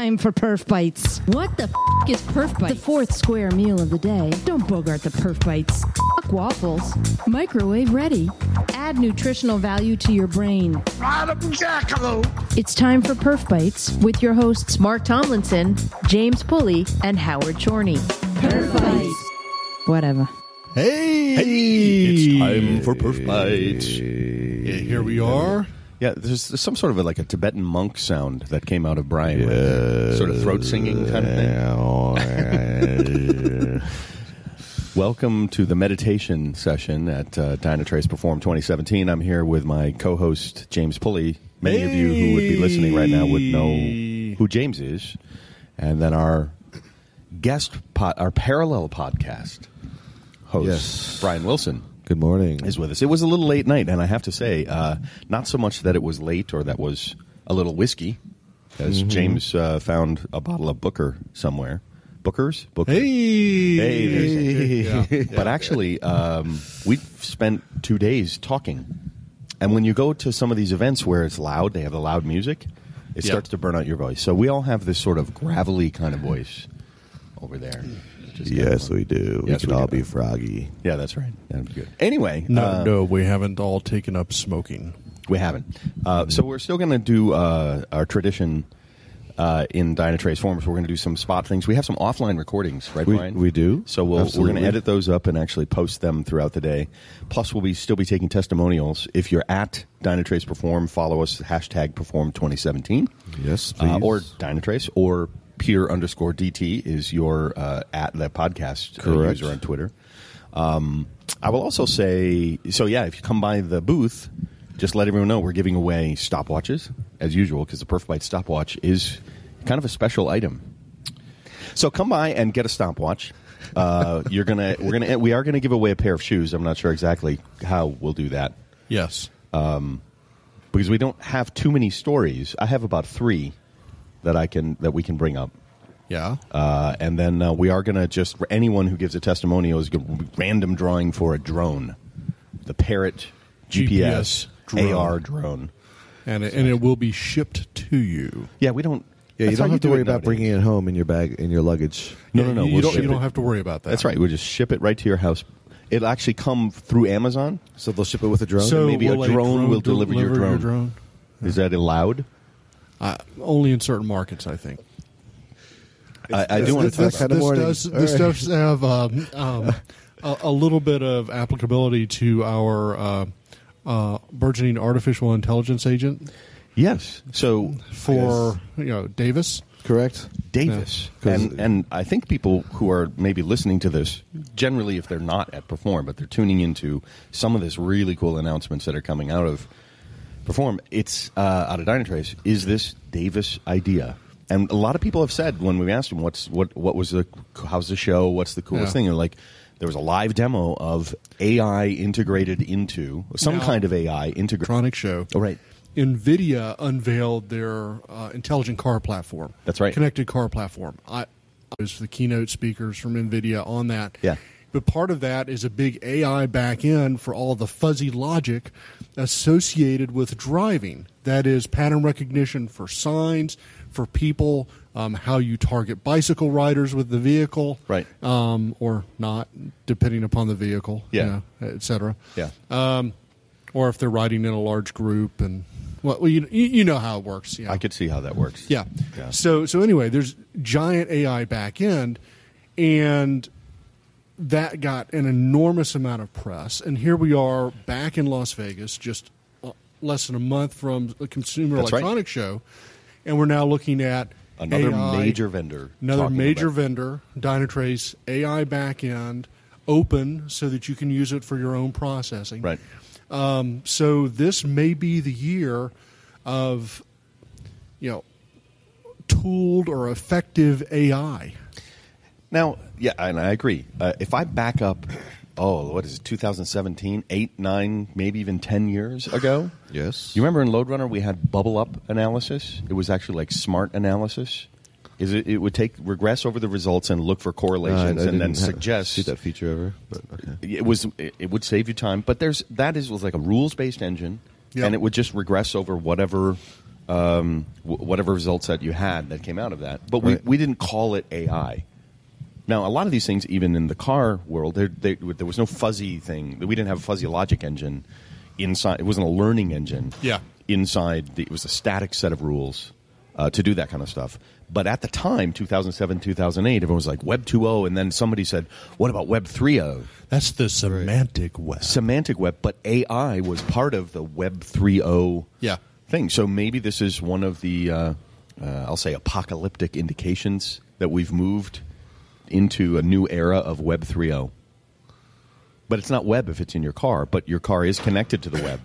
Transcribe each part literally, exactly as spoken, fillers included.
time for Perf Bites. What the f*** is Perf Bites? The fourth square meal of the day. Don't bogart the Perf Bites. F*** waffles. Microwave ready. Add nutritional value to your brain. Madam Jackalope. It's time for Perf Bites with your hosts Mark Tomlinson, James Pulley, and Howard Chorney. Perf Bites. Whatever. Hey! Hey! It's time for Perf Bites. Yeah, here we are. Yeah, there's, there's some sort of a, like a Tibetan monk sound that came out of Brian. Yeah. Right? Sort of throat singing kind of thing. Welcome to the meditation session at uh, Dynatrace Perform twenty seventeen. I'm here with my co-host, James Pulley. Many hey! of you who would be listening right now would know who James is. And then our guest, pod, our parallel podcast host, yes. Brian Wilson. Good morning. Is with us. It was a little late night, and I have to say, uh, not so much that it was late or that was a little whiskey, as mm-hmm. James uh, found a bottle of Booker somewhere. Booker's? Booker. Hey! Hey! There's, yeah. But actually, um, we spent two days talking. And when you go to some of these events where it's loud, they have the loud music, it yep. starts to burn out your voice. So we all have this sort of gravelly kind of voice over there. Just yes, we do. Yes, we can we all do. be froggy. Yeah, that's right. That'd be good. Anyway. No, uh, no, we haven't all taken up smoking. We haven't. Uh, so we're still going to do uh, our tradition uh, in Dynatrace forums. We're going to do some spot things. We have some offline recordings, right, we, Brian? We do. So we'll, we're going to edit those up and actually post them throughout the day. Plus, we'll be still be taking testimonials. If you're at Dynatrace Perform, follow us, hashtag Perform twenty seventeen. Yes, please. Uh, or Dynatrace, or Peer underscore DT is your uh, at the podcast uh, user on Twitter. Um, I will also say, so yeah, if you come by the booth, just let everyone know we're giving away stopwatches as usual because the Perf Bite stopwatch is kind of a special item. So come by and get a stopwatch. Uh, you're gonna, we're gonna, we are gonna give away a pair of shoes. I'm not sure exactly how we'll do that. Yes, um, because we don't have too many stories. I have about three. That I can that we can bring up, yeah, uh, and then uh, we are going to just anyone who gives a testimonial is going to random drawing for a drone, the Parrot G P S, G P S drone. A R drone, and it, and it will be shipped to you. Yeah, we don't. Yeah, you don't have you to worry about nowadays. bringing it home in your bag in your luggage. No, yeah, no, no. You, We'll don't, you it. don't have to worry about that. That's right. We'll just ship it right to your house. It'll actually come through Amazon, so they'll ship it with a drone. So and maybe will a drone, drone will deliver, deliver your drone. Your drone? Is that allowed? Uh, only in certain markets, I think. I, I do want to talk this, about this morning. does All this right. does have um, um, a, a little bit of applicability to our uh, uh, burgeoning artificial intelligence agent. Yes. So for you know Davis, correct? Davis, yeah. and and I think people who are maybe listening to this, generally, if they're not at Perform, but they're tuning into some of this really cool announcements that are coming out of Perform. It's uh, out of Dynatrace. Is this Davis idea? And a lot of people have said when we asked them, "What's what? What was the? How's the show? What's the coolest yeah. thing?" And like, there was a live demo of A I integrated into some now, kind of A I integrated electronic show. Oh, right. NVIDIA unveiled their uh, intelligent car platform. That's right. Connected car platform. I, I was the keynote speakers from NVIDIA on that. Yeah. But part of that is a big A I back end for all the fuzzy logic associated with driving. That is pattern recognition for signs, for people, um, how you target bicycle riders with the vehicle, right, um, or not, depending upon the vehicle, yeah, you know, et cetera. Yeah. Um, or if they're riding in a large group, and well, you you know how it works. You know. I could see how that works. Yeah. yeah. So so anyway, there's giant A I back end, and that got an enormous amount of press. And here we are back in Las Vegas, just less than a month from the Consumer That's Electronics right. Show, and we're now looking at another A I, major vendor, another major about. vendor, Dynatrace A I backend, open so that you can use it for your own processing. Right. Um, so this may be the year of, you know, tooled or effective A I. Now, yeah, and I agree. Uh, if I back up, oh, what is it, two thousand seventeen, eight, nine, maybe even ten years ago? Yes. You remember in LoadRunner we had bubble up analysis? It was actually like smart analysis. Is it? It would take regress over the results and look for correlations uh, I and then ha- suggest. See that feature ever? But okay. It was. It, it would save you time, but there's that is was like a rules based engine, yep. and it would just regress over whatever um, w- whatever results that you had that came out of that. But we, Right. we didn't call it A I. Now, a lot of these things, even in the car world, there, they, there was no fuzzy thing. We didn't have a fuzzy logic engine inside. It wasn't a learning engine. Yeah. Inside, the, it was a static set of rules uh, to do that kind of stuff. But at the time, two thousand seven, two thousand eight, everyone was like Web two point oh, and then somebody said, what about Web three point oh? That's the semantic web. Semantic web, but A I was part of the Web three point oh Yeah. thing. So maybe this is one of the, uh, uh, I'll say, apocalyptic indications that we've moved into a new era of Web three point oh. But it's not web if it's in your car, but your car is connected to the web.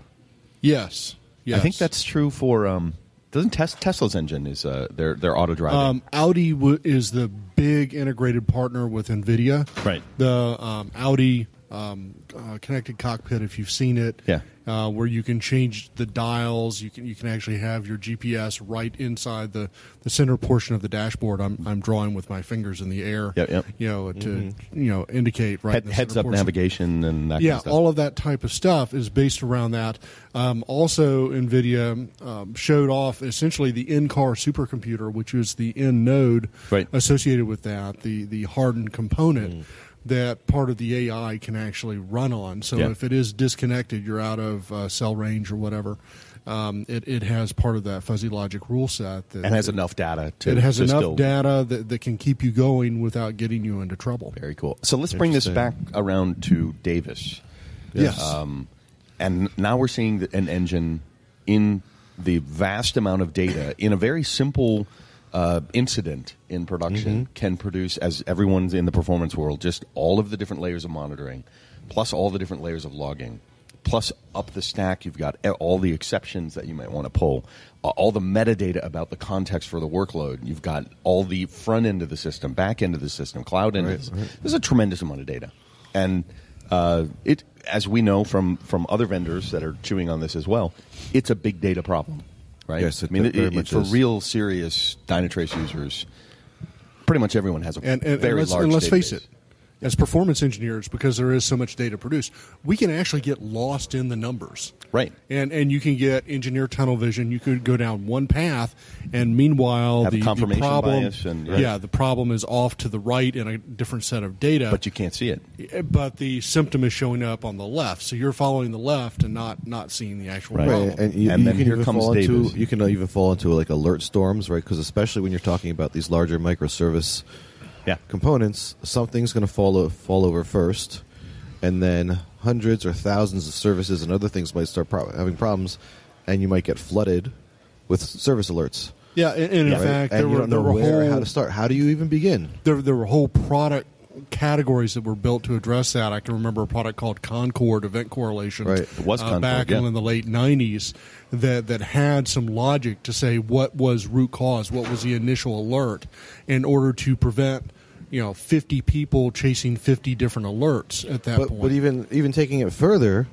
Yes. Yes. I think that's true for um, doesn't Tes- Tesla's engine is uh, their their auto driving. Um, Audi w- is the big integrated partner with NVIDIA. Right. The um, Audi um, uh, connected cockpit, if you've seen it, Yeah. uh, where you can change the dials. You can you can actually have your G P S right inside the, the center portion of the dashboard. I'm I'm drawing with my fingers in the air. Yep, yep. You know to you know indicate right Head, in the heads center up portion. navigation and that Yeah, kind of stuff. all of that type of stuff is based around that. Um, also, NVIDIA um, showed off essentially the in-car supercomputer, which is the in node Right. associated with that, the, the hardened component that part of the A I can actually run on. So Yeah. if it is disconnected, you're out of uh, cell range or whatever, um, it, it has part of that fuzzy logic rule set. That, and has enough data to it has to enough still- data that, that can keep you going without getting you into trouble. Very cool. So let's bring this back Interesting. around to Davis. Yes. Um, and now we're seeing that an engine in the vast amount of data in a very simple uh, incident in production can produce, as everyone's in the performance world, just all of the different layers of monitoring, plus all the different layers of logging, plus up the stack you've got all the exceptions that you might want to pull, uh, all the metadata about the context for the workload. You've got all the front end of the system, back end of the system, cloud end Right, of the system. right. There's a tremendous amount of data. And uh, it, as we know from, from other vendors that are chewing on this as well, it's a big data problem, right? Yes, it I mean, it, very it- much for is. real serious Dynatrace users, pretty much everyone has a And, and, very and let's, large and let's database. face it, as performance engineers, because there is so much data produced, we can actually get lost in the numbers. Right. And and you can get engineer tunnel vision. You could go down one path, and meanwhile, Have the, the confirmation problem, bias and- yeah, the problem is off to the right in a different set of data. But you can't see it. but the symptom is showing up on the left, so you're following the left and not not seeing the actual Right. problem. Right, and you, And you then can here even comes fall into Davis. you can even fall into like alert storms, right? Because especially when you're talking about these larger microservice Yeah. components, something's going to fall o- fall over first, and then hundreds or thousands of services and other things might start pro- having problems, and you might get flooded with service alerts. Yeah, and, and in right? fact, and there you were don't there know were where, whole how to start. How do you even begin? there there were whole product categories that were built to address that. I can remember a product called Concord Event Correlation, Right. It was uh, Concord, back yeah. in the late nineties that that had some logic to say what was root cause, what was the initial alert, in order to prevent you know fifty people chasing fifty different alerts at that But, point. but even even taking it further,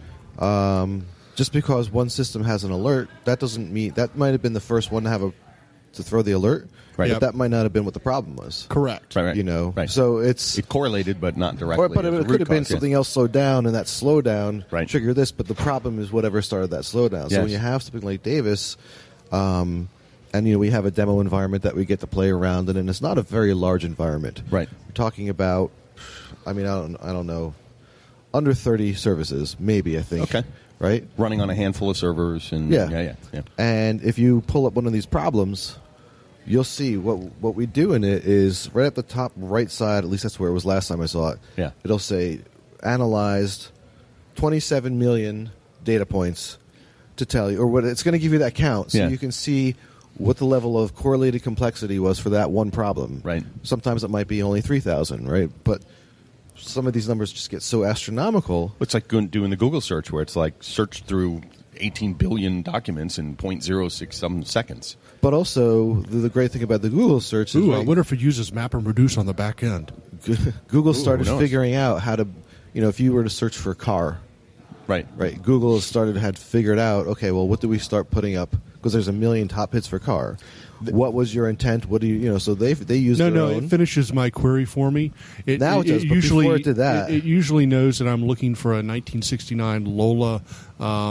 um, just because one system has an alert, that doesn't mean that might have been the first one to have a to throw the alert. Right. But Yep. that might not have been what the problem was. correct. Right, right. You know, Right. so it's It correlated, but not directly. or, but as it, a could root have been cause, yeah. something else slowed down, and that slowdown Right. triggered this. But the problem is whatever started that slowdown. So Yes. when you have something like Davis, um, and you know we have a demo environment that we get to play around in, and it's not a very large environment. Right. We're talking about, I mean, I don't, I don't know, under thirty services, maybe I think. Okay. Right. Running on a handful of servers and Yeah. yeah, yeah, yeah. And if you pull up one of these problems, you'll see what what we do in it is right at the top right side. At least that's where it was last time I saw it. Yeah. It'll say analyzed twenty-seven million data points to tell you, or what it's going to give you that count, so Yeah. you can see what the level of correlated complexity was for that one problem. Right. Sometimes it might be only three thousand, right? But some of these numbers just get so astronomical. It's like go- doing the Google search where it's like search through eighteen billion documents in zero point zero six some seconds. But also, the, the great thing about the Google search is Ooh, I right, wonder if it uses map and reduce on the back end. Google started who knows? figuring out how to, you know, if you were to search for car, Right. right? Google has started had figured out, okay, well, what do we start putting up? Because there's a million top hits for car. What was your intent? What do you, you know? So they they use No, their no, own. it finishes my query for me. It, Now it does, but usually before it did that- it, it usually knows that I'm looking for a nineteen sixty-nine Lola um,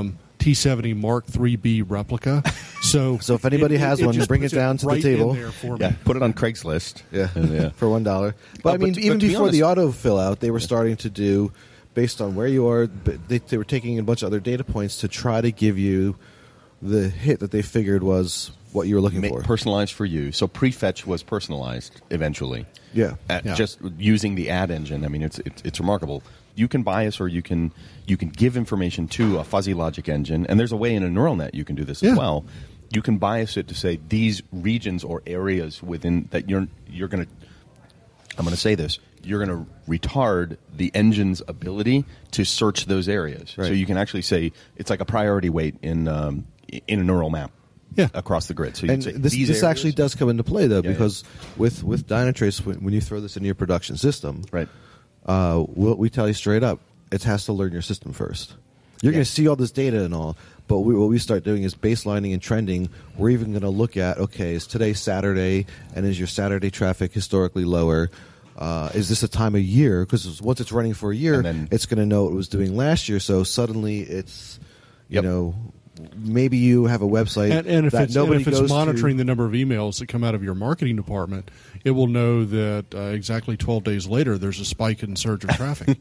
T seventy Mark three B replica. So, So if anybody it- has it one, just bring puts it down to the right table. in there for Yeah, me. put it on Craigslist. Yeah, And, yeah. for one dollar. But Uh, I mean, but- even but to be before the honest- auto fill out, they were starting to do based on where you are. But they, they were taking a bunch of other data points to try to give you the hit that they figured was what you were looking Ma- for. personalized for you. So prefetch was personalized eventually. Yeah. At Yeah. Just using the ad engine. I mean, it's, it's it's remarkable. You can bias or you can you can give information to a fuzzy logic engine, and there's a way in a neural net you can do this Yeah. as well. You can bias it to say these regions or areas within that you're you're going to. I'm going to say this. You're going to retard the engine's ability to search those areas. Right. So you can actually say it's like a priority weight in um, in a neural map. Yeah. Across the grid. So you And can say this, these this areas- actually does come into play, though, Yeah, because with, with Dynatrace, when, when you throw this into your production system, Right. uh, what we tell you straight up, it has to learn your system first. You're Yeah. going to see all this data and all, but we, what we start doing is baselining and trending. We're even going to look at, okay, is today Saturday, and is your Saturday traffic historically lower? Uh, is this a time of year? Because once it's running for a year, And then- it's going to know what it was doing last year, so suddenly it's, you Yep. know, maybe you have a website And, and if that it's, and nobody if it's goes monitoring to. the number of emails that come out of your marketing department, it will know that uh, exactly twelve days later there's a spike in surge of traffic.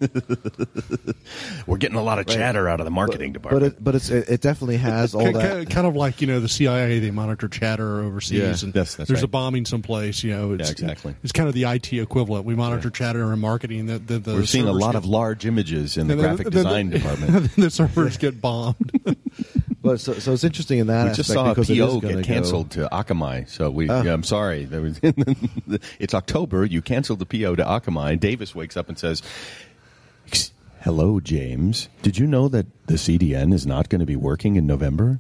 We're getting a lot of chatter out of the marketing But department. it, but it's it, it definitely has all Ki- that. ki- kind of like, you know, the C I A, they monitor chatter overseas, Yeah. and Yes, that's there's a right. bombing someplace. You know, it's, Yeah, exactly. It's kind of the I T equivalent. We monitor chatter in marketing. That the, the We're seeing a servers lot get- of large images in the and then- graphic then- design then- department. the servers get bombed. But so, so it's interesting in that We aspect just saw a because it P O is gonna get canceled to Akamai. So we, Ah. yeah, I'm sorry. There was it's October. You canceled the P O to Akamai. Davis wakes up and says, "Ex- hello, James. Did you know that the C D N is not going to be working in November?"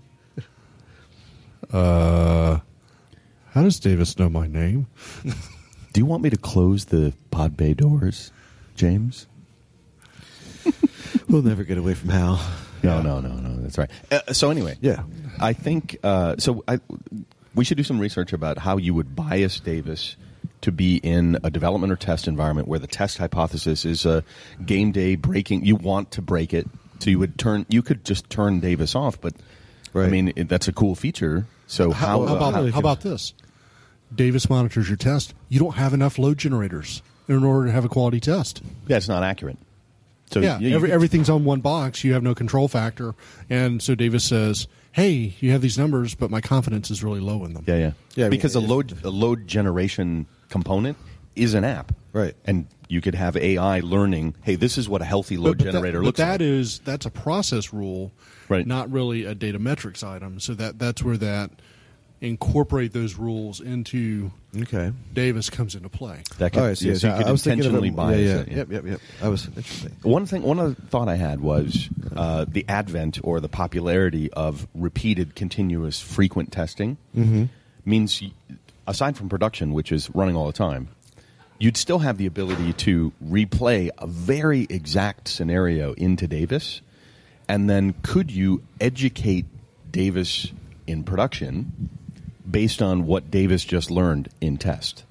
Uh, how does Davis know my name? Do you want me to close the pod bay doors, James? Go. We'll never get away from Hal. No, no, no, no. That's right. Uh, so anyway, Yeah. I think uh, so. I, we should do some research about how you would bias Davis to be in a development or test environment where the test hypothesis is a game day breaking. You want to break it, so you would turn. You could just turn Davis off, but I Right. mean it, that's a cool feature. So how, How, about how- how about this? Davis monitors your test. You don't have enough load generators in order to have a quality test. yeah, it's not accurate. So Yeah, you- you every, could- everything's on one box. You have no control factor, and so Davis says, "Hey, you have these numbers, but my confidence is really low in them." Yeah, yeah, Yeah, I mean, because a if- load a load generation component is an app, Right. And you could have A I learning. Hey, this is what a healthy load But- but generator that, looks but like. that is that's a process rule, Right. not really a data metrics item. So that that's where that incorporate those rules into Okay. Davis comes into play. That could, All right. So, yeah, yeah, so you I could was thinking of intentionally it, bias yeah, yeah, it. yeah. Yep, yep, yep. I was interesting. One thing, one other thought I had was uh, the advent or the popularity of repeated, continuous, frequent testing Mm-hmm. means, y- aside from production, which is running all the time, you'd still have the ability to replay a very exact scenario into Davis, and then could you educate Davis in production based on what Davis just learned in test?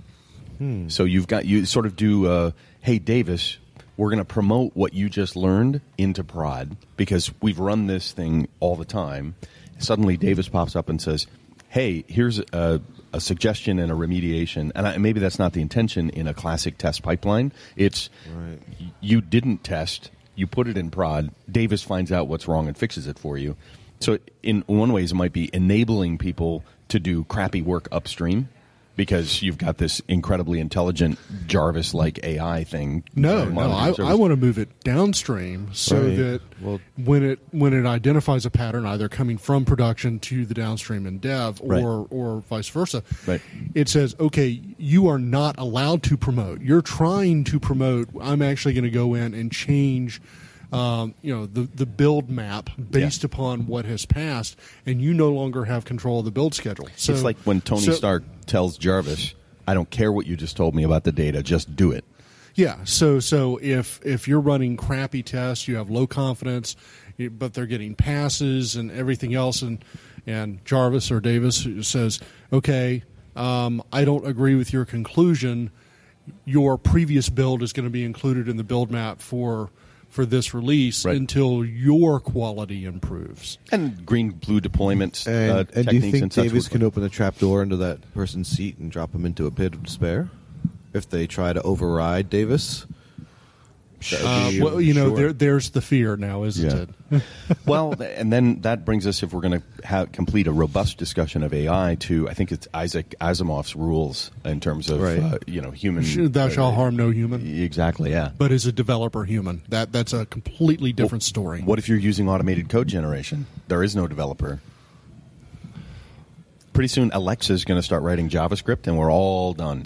So you've got you sort of do, uh, hey Davis, we're going to promote what you just learned into prod because we've run this thing all the time. Suddenly Davis pops up and says, hey, here's a, a suggestion and a remediation, and I, maybe that's not the intention in a classic test pipeline. It's Right. y- you didn't test, you put it in prod. Davis finds out what's wrong and fixes it for you. So in one ways, it might be enabling people to do crappy work upstream because you've got this incredibly intelligent Jarvis-like A I thing. No, uh, no, monitoring I, service. I want to move it downstream so Right. that Well- when it when it identifies a pattern, either coming from production to the downstream in dev, or Right. or vice versa, Right. it says, okay, you are not allowed to promote. You're trying to promote. I'm actually going to go in and change. Um, you know the the build map based Yeah. upon what has passed, and you no longer have control of the build schedule. So It's like when Tony so- Stark tells Jarvis, I don't care what you just told me about the data, just do it. Yeah. So so if if you're running crappy tests, you have low confidence, you- but they're getting passes and everything else, and and Jarvis or Davis says, okay, um, I don't agree with your conclusion. Your previous build is going to be included in the build map for for this release Right. until your quality improves. And green blue deployments And, uh, and do you techniques think and such Davis would- can open a trap door into that person's seat and drop him into a pit of despair if they try to override Davis? That would Uh, be- well, you know, sure. there, there's the fear now, isn't Yeah. it? Well, th- and then that brings us, if we're going to have complete a robust discussion of A I, to I think it's Isaac Asimov's rules in terms of Right. uh, you know human. Thou uh, shalt harm no human. Exactly. Yeah. But is a developer human? That that's a completely different story. What if you're using automated code generation? There is no developer. Pretty soon, Alexa is going to start writing JavaScript, and we're all done.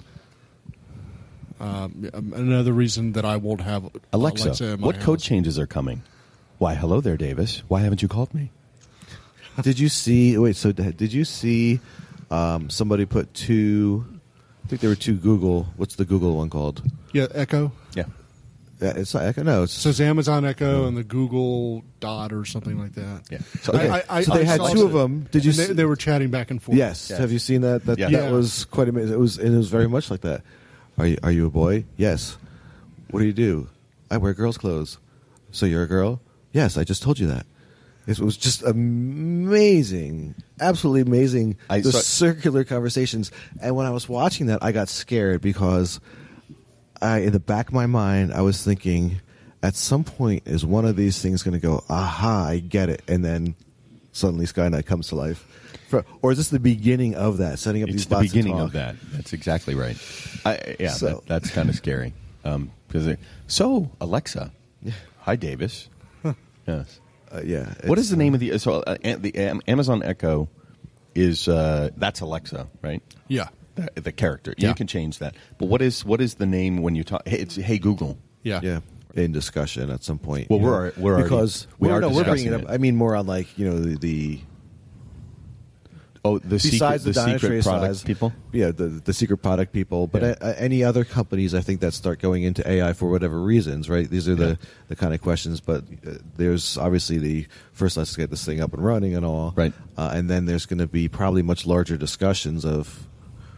Um, another reason that I won't have Alexa, Alexa in my what code house. changes are coming? Why, hello there, Davis. Why haven't you called me? Did you see? Wait, so did you see um, somebody put two? I think there were two Google. What's the Google one called? Yeah, Echo. Yeah. Yeah, it's not Echo. No, it's So it's Amazon Echo and the Google Dot or something like that. Yeah. So, okay. I- I- so they I had saw two it. of them. Did you? And they, see, they were chatting back and forth. Yes. Yes. Have you seen that? That Yeah. that Yeah. was quite amazing. It was and it was very much like that. Are you Are you a boy? Yes. What do you do? I wear girls' clothes. So you're a girl? Yes. I just told you that. It was just amazing, absolutely amazing. I the saw- circular conversations, and when I was watching that, I got scared because I, in the back of my mind, I was thinking, at some point, is one of these things going to go, aha, I get it, and then suddenly Skynet comes to life, For, or is this the beginning of that, setting up it's these the bots to beginning talk? of that. That's exactly right. I, yeah, So- that, that's kind of scary. Um, because it- so Alexa, hi Davis. Yes. Uh, yeah. What it's, is the name of the so uh, an- the um, Amazon Echo is uh, that's Alexa, right? Yeah. The, the character. Yeah. You can change that. But what is what is the name when you talk? Hey, it's Hey Google. Yeah. Yeah, in discussion at some point. Well, you we're know, al- we're already- because we well, are no, we're bringing discussing it up. it. I mean, more on like you know the. the Oh, the Besides secret, the, the secret Dynatrace product size, people. yeah, the the secret product people, but Yeah. uh, any other companies, I think that start going into A I for whatever reasons, right? These are Yeah. the, the kind of questions. But uh, there's obviously the first, let's get this thing up and running and all, Right. Uh, and then there's going to be probably much larger discussions of,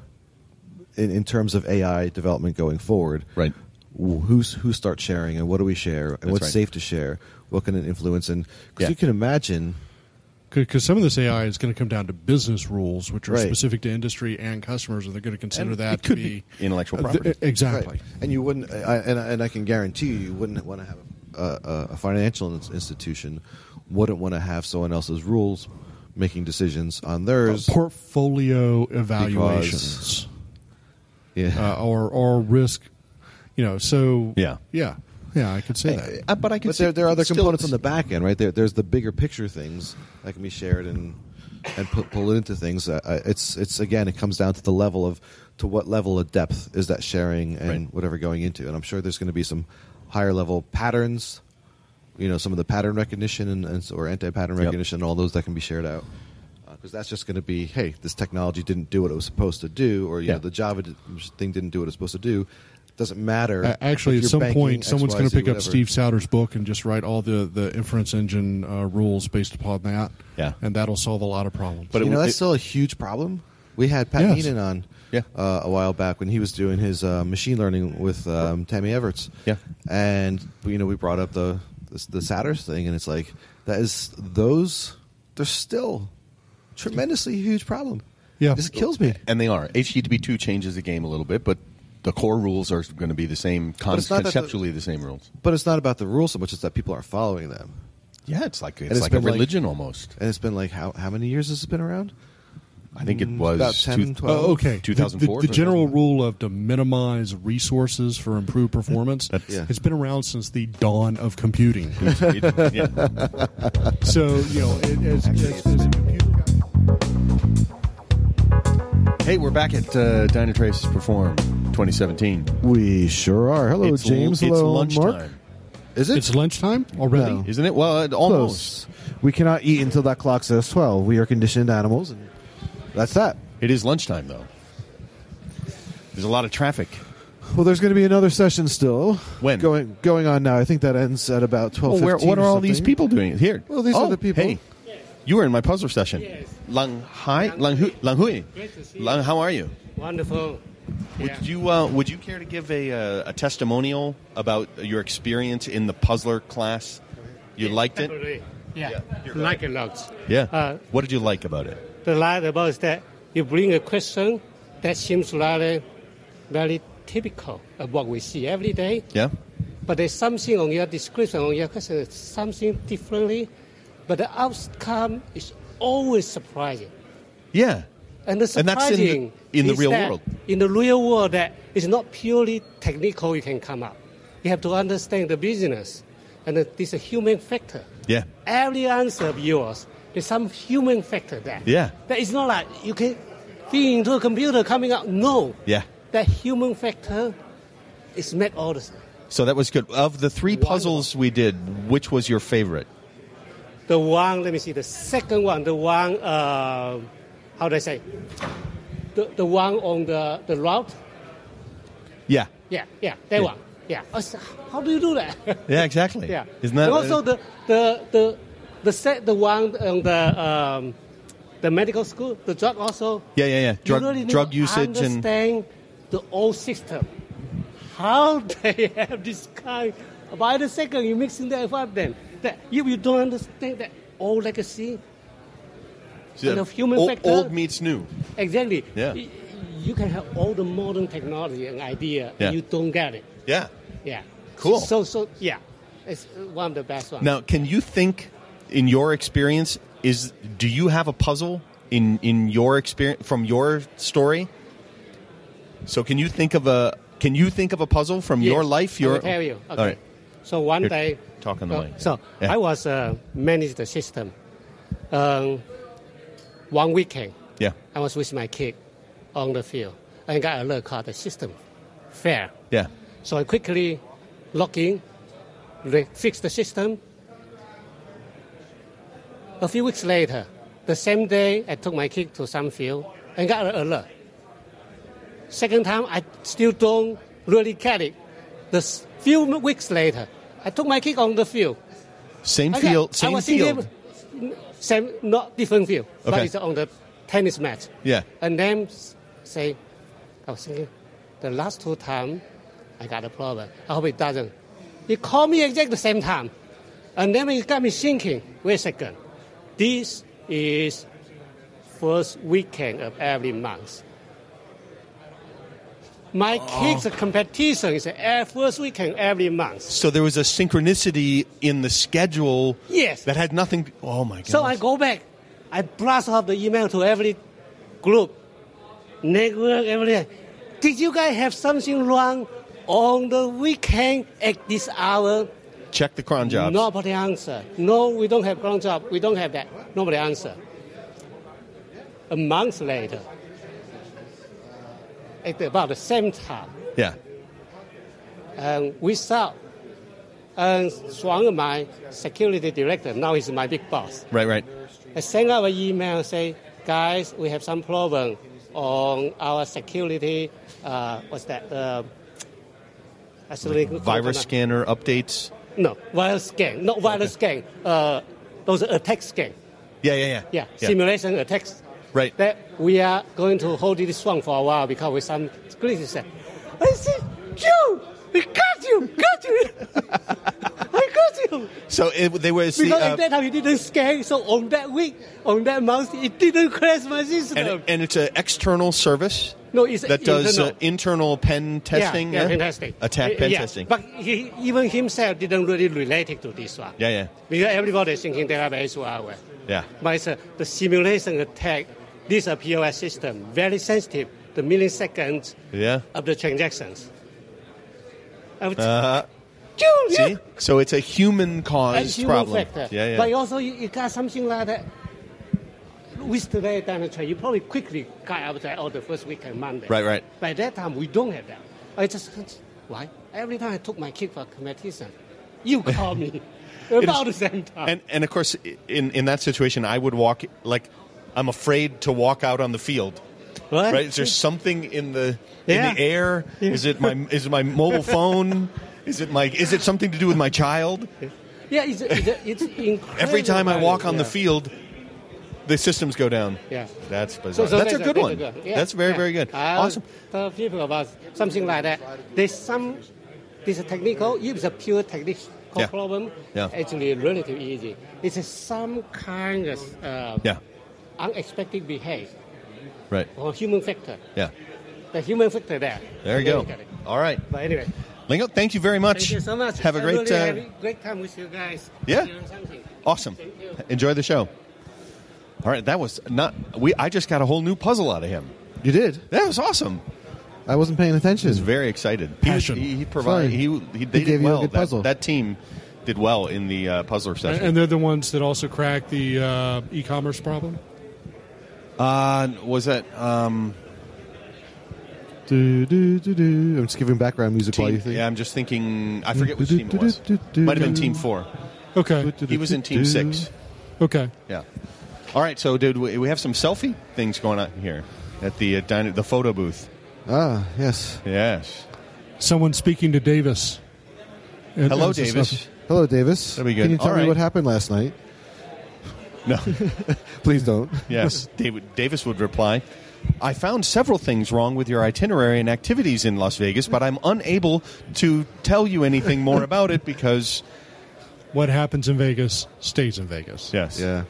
in, in terms of A I development going forward, Right. wh- Who's who starts sharing and what do we share and That's what's right. safe to share? What can it influence? And because Yeah. you can imagine. Because some of this A I is going to come down to business rules, which are Right. specific to industry and customers, and they're going to consider And that it could to be intellectual Uh, th- property. exactly. Right. And you wouldn't, I, and, I- and I can guarantee you, you wouldn't want to have a, a, a financial ins- institution wouldn't want to have someone else's rules making decisions on theirs. Portfolio evaluations, yeah. uh, or or risk, you know. So Yeah. yeah, yeah. I could say that. Uh, but I can but see there, there are other still- components on the back end, right? There, there's the bigger picture things that can be shared and and put, pull it into things. Uh, uh, it's it's again, it comes down to the level of to what level of depth is that sharing and Right. whatever going into. And I'm sure there's going to be some higher level patterns. You know, some of the pattern recognition and, and or anti-pattern Yep. recognition, and all those that can be shared out. Because that's just going to be, hey, this technology didn't do what it was supposed to do, or you Yeah. know, the Java did, thing didn't do what it's supposed to do. Doesn't matter. Uh, actually, If at you're some banking point, X, someone's Y, going to Z, pick up whatever. Steve Sauter's book and just write all the, the inference engine uh, rules based upon that. Yeah. And that'll solve a lot of problems. But you it- know, that's it- still a huge problem. We had Pat Yes. Meenan on Yeah. uh, a while back when he was doing his uh, machine learning with um, Tammy Everts. Yeah. And you know, we brought up the the, the Satters thing, and it's like that is those. They're still tremendously huge problem. Yeah. It just kills me. And they are. H T T P two changes the game a little bit, but the core rules are going to be the same, con- it's not that the- conceptually the same rules. But it's not about the rules so much; it's that people aren't following them. Yeah, it's like it's, it's like a been like- religion almost. And it's been like how how many years has it been around? I think it was about ten, two- twelve. Oh, okay. two thousand four. The, the, the general rule of to minimize resources for improved performance Yeah. has been around since the dawn of computing. It- yeah. So, you know, it, as, as, as a computer guy. Hey, we're back at uh, Dynatrace Perform twenty seventeen. We sure are. Hello, It's James. l- Hello, it's Mark. lunchtime, Is it? It's lunchtime already? No. isn't it? Well, it almost. Close. We cannot eat until that clock says twelve. We are conditioned animals, and that's that. It is lunchtime though. There's a lot of traffic. Well, there's going to be another session still. When? going going on now? I think that ends at about twelve. Well, where, fifteen what or are all something. these people doing here? Well, these oh, are the people. Hey, you were in my puzzle session. Yes. Lang Hai, Lang Hui, Lang Hui. Great to see you. Lang, how are you? Wonderful. Would Yeah. you uh, Would you care to give a uh, a testimonial about your experience in the puzzler class? You liked it? Definitely. Yeah, Yeah. like a lot. Yeah. Uh, what did you like about it? The like about is that you bring a question that seems rather very typical of what we see every day, Yeah. but there's something on your description, on your question, something differently, but the outcome is always surprising. Yeah. And the And that's in the- surprising in the is real that world. In the real world, that it's not purely technical you can come up. You have to understand the business, and the, there's a human factor. Yeah. Every answer of yours, there's some human factor there. Yeah. That it's not like you can feed into a computer coming out. No. Yeah. That human factor is make all the sense. So that was good. Of the three Wonderful. puzzles we did, which was your favorite? The one, let me see, the second one, the one, uh, how do I say? The, the one on the, the route. Yeah. Yeah, yeah, that Yeah. one. Yeah. I said, how do you do that? Yeah, exactly. yeah. Isn't that And also the the the the set the one on the um, the medical school, the drug also. Yeah, yeah, yeah. You Drug really need drug to usage and understand the old system. How they have this kind. By the second you mixing that up, then that if you don't understand that old legacy, and the human old, factor, old meets new. exactly. Yeah. y- You can have all the modern technology and idea, Yeah. and you don't get it. Yeah. Yeah. Cool. So, so yeah, it's one of the best ones. Now, can you think, in your experience, is do you have a puzzle in in your experience from your story? So, can you think of a can you think of a puzzle from Yes, your life? I Your will tell you. Okay. All right. So one Here, day, talk on the uh, mic. so Yeah. I was uh, manage the system. Um, one weekend, Yeah. I was with my kid on the field. I got a alert called the system fair. Yeah. So I quickly log in, re- fix the system. A few weeks later, the same day, I took my kid to some field and got an alert. Second time, I still don't really get it. The s- few weeks later, I took my kid on the field. Same Okay, field. I Same was field. thinking, same, not different field, but Okay. it's on the tennis match. Yeah. And then s- say, I was thinking, the last two times, I got a problem. I hope it doesn't. He called me exactly the same time. And then it got me thinking, wait a second. This is first weekend of every month. My kids' competition is every first weekend every month. So there was a synchronicity in the schedule. Yes. That had nothing. Oh my god. So I go back. I blast off the email to every group, network, everything. Did you guys have something wrong on the weekend at this hour? check the cron jobs. Nobody answer. No, we don't have cron job. We don't have that. Nobody answer. A month later, at about the same time, Yeah. and we saw, and Shuang, my security director, now he's my big boss. Right. Right. I sent out an email say, guys, we have some problem on our security. Uh, what's that? Uh, actually, Virus scanner updates. No, virus scan. Not virus scan. Uh, those are attack scan. Yeah. Yeah. Yeah. Yeah, simulation attacks. Right. That we are going to hold this one for a while because with some security said, I said, you, we got you, got you. I got you. So it, they were. See, Because uh, at that time it didn't scan, so on that week, on that month, it didn't crash my system. and, it- and it's an external service no, it's that does internal. uh, internal pen testing. Yeah, yeah, pen testing. Attack Uh, pen yeah. testing. But he, even himself didn't really relate it to this one. Yeah. Yeah. Because everybody is thinking database were. Yeah. But it's, uh, the simulation attack, this is a P O S system, very sensitive, the milliseconds Yeah. of the transactions. I would- Uh, Choo, yeah. see, so it's a human A caused human problem. factor. Yeah. Yeah. But also you, you got something like that. With today down you probably quickly got out there on the first weekend Monday. Right, right. By that time we don't have that. I just why? Every time I took my kid for competition, you call me about the same time. And and of course, in in that situation, I would walk like I'm afraid to walk out on the field. Right? Right? Is there something in the Yeah. in the air? Is it my is it my mobile phone? Is it my is it something to do with my child? Yeah, it's, it's, it's incredible. Every time I walk on the Yeah. field, The systems go down. Yeah. That's bizarre. So- so that's a that's good a one. good one. Yeah. That's very, Yeah. very good. I Awesome. tell people about something like that. There's some, this is technical, if it's a pure technical Yeah. problem, Yeah. actually relatively easy. It's some kind of uh, Yeah. unexpected behavior Right. or human factor. Yeah. The human factor there. There you go. Look at it. All right. But anyway, Lingo, thank you very much. thank you so much. Have a I great, really uh, have a great time with you guys. Yeah. Learn something. awesome. Thank you. Enjoy the show. All right, that was not. We. I just got a whole new puzzle out of him. You did. That was awesome. I wasn't paying attention. He was very excited. He, was- Passion. he, he provided. Fine. He, he, they He did gave you a well. good That- puzzle. That, team did well in the uh, puzzler And, session. and they're the ones that also cracked the uh, e-commerce problem. uh, was that um, Do, do, do, do. I'm just giving background music while you team? think. Yeah, I'm just thinking. I forget which team it was. Might have been Team Four. Okay. He was in Team Six. Okay. Yeah. All right, so dude, we we have some selfie things going on here at the uh, dyna- the photo booth. Ah, yes. Yes. Someone speaking to Davis. And- Hello, and some Davis. stuff. Hello, Davis. That'd be good. Can you tell All me right. what happened last night? No. Please don't. Yes. David, Davis would reply, I found several things wrong with your itinerary and activities in Las Vegas, but I'm unable to tell you anything more about it because... What happens in Vegas stays in Vegas. Yes. Yeah.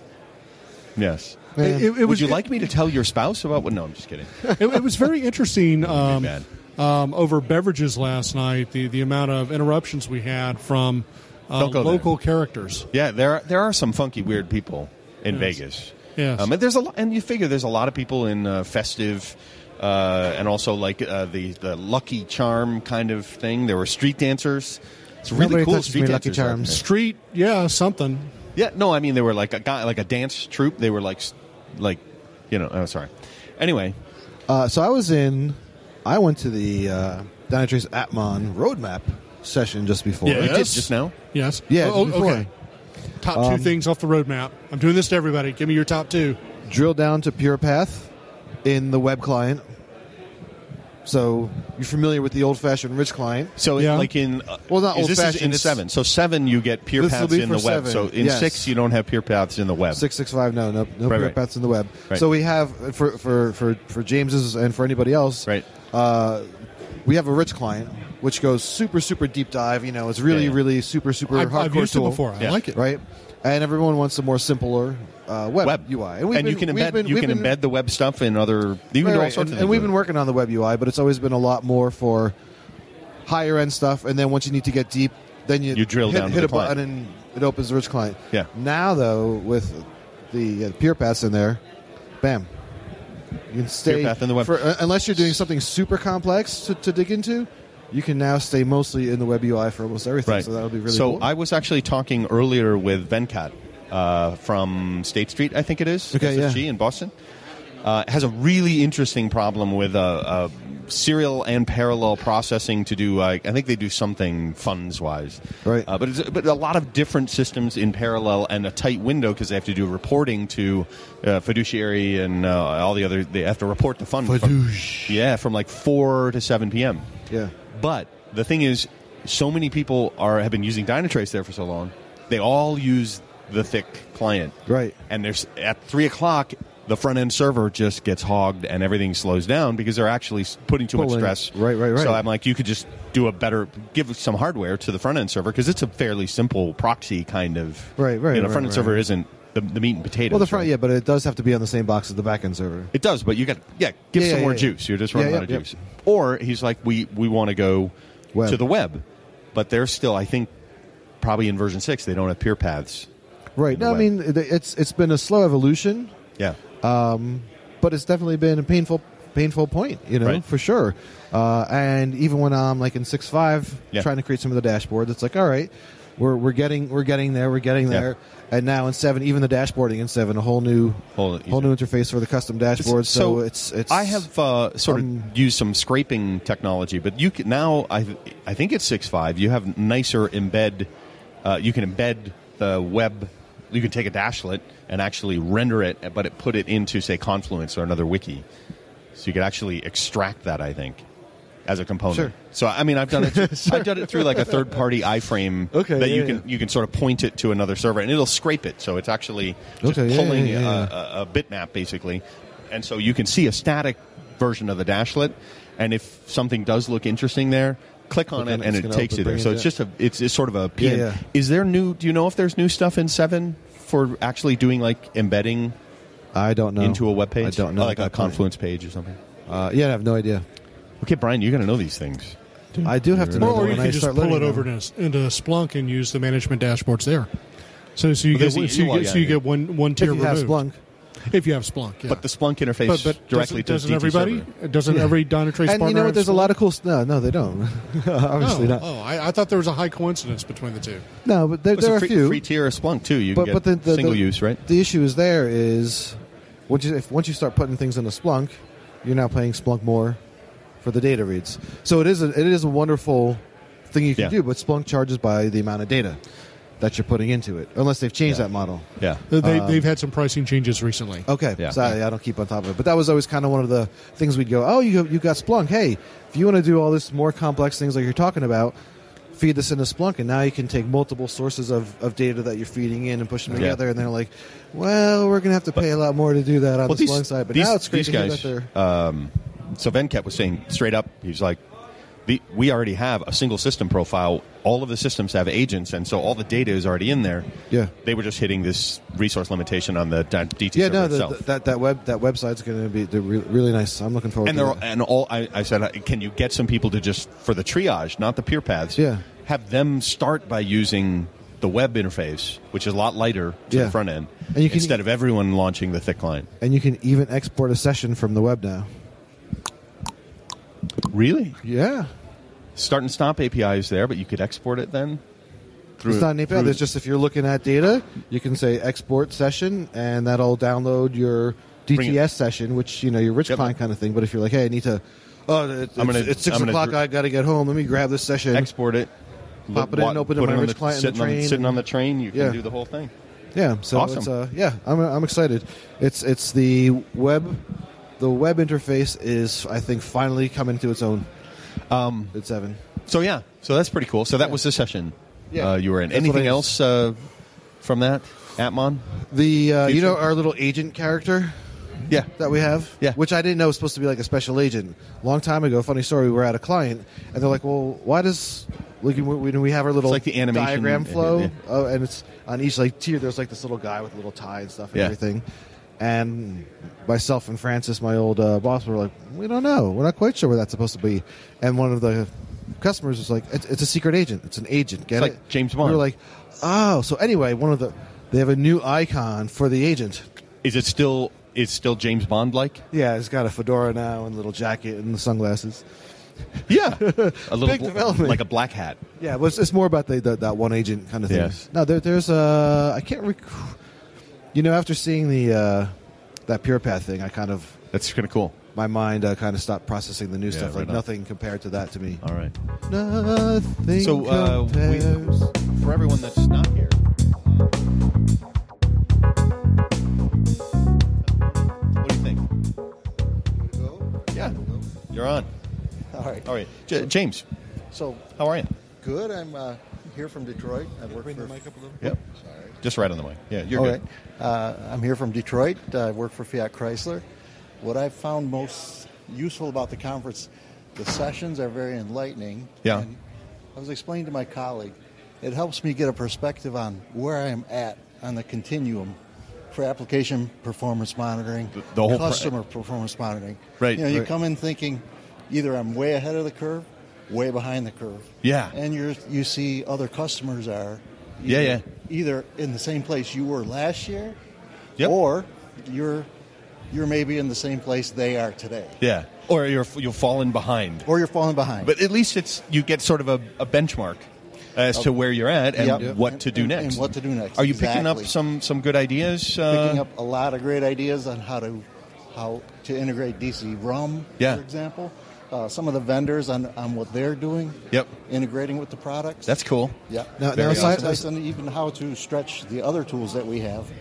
Yes. Man. It, it Would was, you like me to tell your spouse about what? No, I'm just kidding. It, it was very interesting um, bad. um, over beverages last night. The the amount of interruptions we had from uh, Don't go there. local characters. Yeah, there are, there are some funky, weird people in Yes. Vegas. Yes. Um, and there's a lo- and you figure there's a lot of people in uh, festive uh, and also like uh, the the Lucky Charm kind of thing. There were street dancers. It's really Nobody cool touches street me, Lucky dancers out Charms. there. Street, yeah, something. Yeah, no, I mean they were like a guy, like a dance troupe. They were like, s- like, you know. Oh, sorry. Anyway, Uh, so I was in. I went to the uh, Dynatrace Atmon roadmap session just before. Yeah. you did Yes. just now. Yes. Yeah, Oh, just before. okay. Top two Um, things off the roadmap. I'm doing this to everybody. Give me your top two. Drill down to PurePath in the web client. So you're familiar with the old-fashioned rich client. So, Yeah. like in uh, Well, not is this is old-fashioned, in it's- seven. So seven, you get pure This'll paths be in the for web. seven, So in yes. six, you don't have pure paths in the web. Six six five. No, no, no Right, pure right. paths in the web. Right. So we have for for for for James's and for anybody else. Right. Uh, we have a rich client which goes super super deep dive. You know, it's really Yeah, yeah. really super super I've, hardcore I've used tool. it before. I Yeah. like it. Right. And everyone wants a more simpler uh, web, Web U I, and, we've you been- can we've embed been- you we've can been- embed the web stuff in other. You can Right, do all right. sorts and, of things. and we've with been it. working on the web U I, but it's always been a lot more for higher end stuff. And then once you need to get deep, then you, You drill hit, down to hit the a button client. and it opens the rich client. Yeah. Now though, with the uh, pure paths in there, bam, you can stay Pure path in the web. For, uh, unless you're doing something super complex to, to dig into. You can now stay mostly in the web U I for almost everything. Right. So that'll be really so cool. I was actually talking earlier with Venkat uh, from State Street, I think it is, Okay, S S G yeah. in Boston. Uh, has a really interesting problem with uh, uh, serial and parallel processing to do. Uh, I think they do something funds wise, Right. Uh, but it's, but a lot of different systems in parallel and a tight window because they have to do reporting to uh, fiduciary and uh, all the other. They have to report the fund. From, Fadoosh. yeah, from like four to seven p.m. yeah. But the thing is, so many people are have been using Dynatrace there for so long. They all use the thick client, Right. and there's at three o'clock, the front end server just gets hogged, and everything slows down because they're actually s- putting too much Pulling- stress. right, right, right. So I'm like, you could just do a better, give some hardware to the front end server because it's a fairly simple proxy kind of. Right, right, You know, right, front end right. server isn't the, the meat and potatoes. Well, the front, right? yeah, but it does have to be on the same box as the backend server. It does, but you got yeah, give Yeah, some yeah, more yeah, juice. yeah. You're just running Yeah, out of yeah, juice. Or he's like, we we want to go Web. to the web, but they're still, I think, probably in version six, they don't have pure paths. Right. in the No, I web. mean it- it's it's been a slow evolution, Yeah, but it's definitely been a painful painful point, you know, Right. for sure. Uh, and even when I'm like in six five Yeah. trying to create some of the dashboards, it's like, all right, we're we're getting we're getting there, we're getting Yeah. there. And now in seven, even the dashboarding in seven, a whole new Whole- whole new interface for the custom dashboards. So, it's it's I have uh, sort um, of used some scraping technology, but you can now I I think it's six five. You have nicer embed. Uh, you can embed the web. You can take a dashlet and actually render it, but it put it into say Confluence or another wiki, so you could actually extract that. I think. as a component. Sure. So I mean, I've done it. I've done it through like a third-party iframe Okay, that yeah, you yeah. can you can sort of point it to another server, and it'll scrape it. So it's actually just Okay, yeah, pulling yeah, yeah, A, a, a bitmap basically, and so you can see a static version of the dashlet. And if something does look interesting there, click on Click it, on it, and it's it gonna takes open, you there. bring So it it's down. just a it's, it's sort of a P M. Yeah, yeah. Is there new? Do you know if there's new stuff in seven for actually doing like embedding I don't know. into a web page? I don't know. like at a that point. Confluence page or something. Uh, yeah, I have no idea. Okay, Brian, you're going to know these things. I do have to know Or, or when you I can just start pull learning it over them. into, into Splunk and use the management dashboards there. So, so you Well, get there's so the- you well, get, so yeah, you get one one tier If you have removed. Splunk. If you have Splunk, yeah. But the Splunk interface but, but directly doesn't, to doesn't D T everybody? server. Doesn't Yeah. every Dynatrace And partner you know what? have There's a Splunk? lot of cool. St- no, no, they don't. Obviously oh, not. Oh, I, I thought there was a high coincidence between the two. No, but there, It's there a are free, a few. free tier of Splunk too. You but can but get the, the, single the, use, right? The issue is there is once you if once you start putting things into Splunk, you're now paying Splunk more for the data reads. So it is a, it is a wonderful thing you can Yeah. do, but Splunk charges by the amount of data that you're putting into it, unless they've changed Yeah. that model. Yeah. They, Um, they've had some pricing changes recently. Okay, Yeah. so I, I don't keep on top of it, but that was always kind of one of the things we'd go, oh, you you got Splunk. Hey, if you want to do all this more complex things like you're talking about, feed this into Splunk, and now you can take multiple sources of, of data that you're feeding in and push them Yeah. together. And they're like, well, we're going to have to pay a lot more to do that on Well, the these, Splunk side. But these, now it's great these to guys. hear that they're Um, so Venkat was saying straight up, he's like, the, we already have a single system profile. All of the systems have agents, and so all the data is already in there. Yeah. They were just hitting this resource limitation on the D T yeah, server no, the, itself. the, that that web that website's going to be they're re- really nice. I'm looking forward and to they're that. and all I, I said, uh, can you get some people to just for the triage, not the peer paths? Yeah. Have them start by using the web interface, which is a lot lighter to Yeah. the front end, And you can- instead of everyone launching the thick client. And you can even export a session from the web now. Really? Yeah. Start and stop A P I is there, but you could export it then. Through, It's not an A P I. through- There's just if you're looking at data, you can say export session, and that'll download your D Bring T S it- session, which you know your rich Yep. client kind of thing. But if you're like, hey, I need to, oh, it, it's, I'm gonna- it's six I'm gonna o'clock. dr- I got to get home. Let me grab this session. export it, Pop look- it in, wa- open it put in my on rich client in the sitting on train sitting and- on the train. You can Yeah. do the whole thing. Yeah, so Awesome. it's uh, yeah, I'm I'm excited. It's it's the web, the web interface is I think finally coming to its own. Um, It's seven. so yeah, so that's pretty cool. So that Yeah. was the session Yeah. uh, you were in. That's what Anything I- else uh, from that, Atmon? The uh, you Future? know our little agent character. Yeah. That we have, Yeah. which I didn't know was supposed to be like a special agent. Long time ago, funny story. We were at a client, and they're like, "Well, why does like when we have our little It's like the animation- diagram flow, yeah. oh, and it's on each like tier. There's like this little guy with a little tie and stuff and Yeah. everything." And myself and Francis, my old uh, boss, were like, "We don't know. We're not quite sure where that's supposed to be." And one of the customers was like, "It's, it's a secret agent. It's an agent. Get It's it?" like James We Bond. were like, "Oh." So anyway, one of the they have a new icon for the agent. Is it still is still James Bond like? Yeah, he's got a fedora now and a little jacket and the sunglasses. Yeah, a little Big bl- development. like a black hat. Yeah, but it's, it's more about the, the that one agent kind of thing. Yes. No, there, there's uh, I can't rec- You know, after seeing the uh, that Pure Path thing, I kind of That's kind of cool. my mind uh, kind of stopped processing the new Yeah, stuff. right Like on. nothing compared to that to me. All right. Nothing So uh, we, compares. for everyone that's not here, what do you think? Yeah, you're on. All right. All right, J- James, So how are you? good. I'm uh, here from Detroit. I work for. Yep. Just right on the mic. Yeah, you're All good. right. Uh, I'm here from Detroit. I work for Fiat Chrysler. What I've found most useful about the conference, the sessions are very enlightening. Yeah. And I was explaining to my colleague, it helps me get a perspective on where I am at on the continuum for application performance monitoring, The- the whole pro- customer performance monitoring. Right, You know, you right. come in thinking either I'm way ahead of the curve, way behind the curve. Yeah. And you you see other customers are Yeah, either, yeah. either in the same place you were last year, Yep. or you're you're maybe in the same place they are today, Yeah, or you're you're falling behind. or you're falling behind. But at least it's you get sort of a, a benchmark as to where you're at and Yep. what to do And- next. and what to do next, Are you picking up exactly. some some good ideas? Uh, Picking up a lot of great ideas on how to how to integrate D C RUM, Yeah. for example. Uh, some of the vendors on, on what they're doing, Yep. integrating with the products. That's cool. Yeah. Now- Very now, aside- nice, and even how to stretch the other tools that we have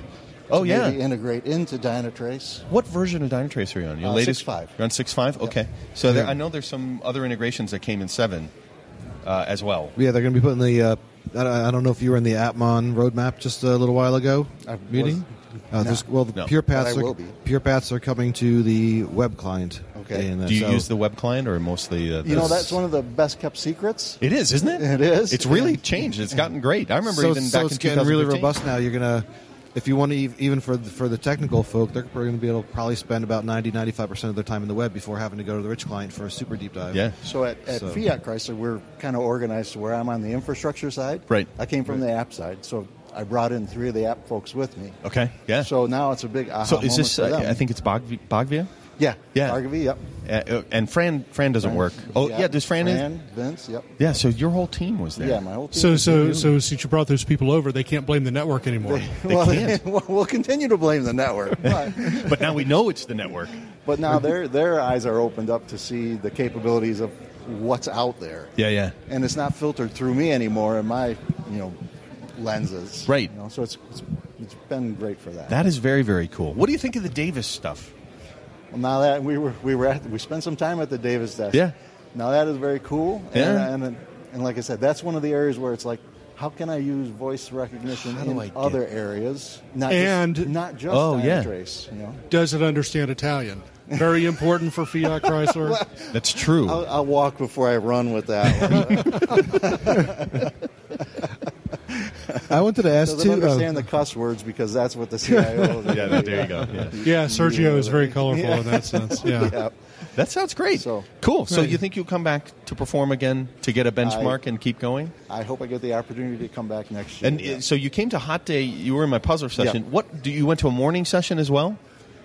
Oh, to yeah. maybe integrate into Dynatrace. What version of Dynatrace are you on? Your Uh, latest? six point five. You're on six point five? Okay. So there, I know there's some other integrations that came in seven uh, as well. Yeah, they're going to be putting the. Uh, I I don't know if you were in the Appmon roadmap just a little while ago I meeting. Uh, No. there's- well, the No. Pure But Paths I are will be. Pure Paths are coming to the web client. Okay. And, uh, Do you so- use the web client or mostly? Uh, You know, the- that's one of the best kept secrets. It is, isn't it? It is. It's really changed. It's gotten great. I remember so, even so back it's in getting really twenty fifteen. robust now. You're gonna, if you want to, ev- even for the, for the technical folk, they're going to be able to probably spend about ninety, ninety-five percent of their time in the web before having to go to the rich client for a super deep dive. Yeah. So at, at So- Fiat Chrysler, we're kind of organized to where I'm on the infrastructure side. Right. I came from the app side, so I brought in three of the app folks with me. Okay. Yeah. So now it's a big aha So is moment this? for Uh, them. I think it's Bog- Bogvia. Yeah. Yeah. Argovie, yep. Uh, and Fran, Fran doesn't work. Oh, yeah. Does Fran? in? Fran, Vince, yep. Yeah. So your whole team was there. Yeah, my whole team. So, is so, here. so, since you brought those people over, they can't blame the network anymore. well, can't. well, we'll continue to blame the network, but, But now we know it's the network. but now their their eyes are opened up to see the capabilities of what's out there. Yeah. Yeah. And it's not filtered through me anymore in my, you know, lenses. Right. You know, so it's, it's it's been great for that. That is very, very cool. What do you think of the Davis stuff? Well, now that we were we were at, we spent some time at the Davis desk. Yeah. Now that is very cool. Yeah. And, and and like I said, that's one of the areas where it's like, how can I use voice recognition How do in I get- other areas? Not And- just, not just Oh, yeah. Dynatrace, you know. Does it understand Italian? Very important for Fiat Chrysler. That's true. I'll, I'll walk before I run with that one. I wanted to ask Doesn't too. understand uh, the cuss words because that's what the C I O. yeah. that- There you go. Yeah. Yeah, Sergio is very colorful in that sense. Yeah. Yeah. That sounds great. So- cool. So you think you'll come back to perform again to get a benchmark I- and keep going? I hope I get the opportunity to come back next year. And yeah. uh, so you came to Hot Day. You were in my puzzler session. Yeah. What do you went to a morning session as well?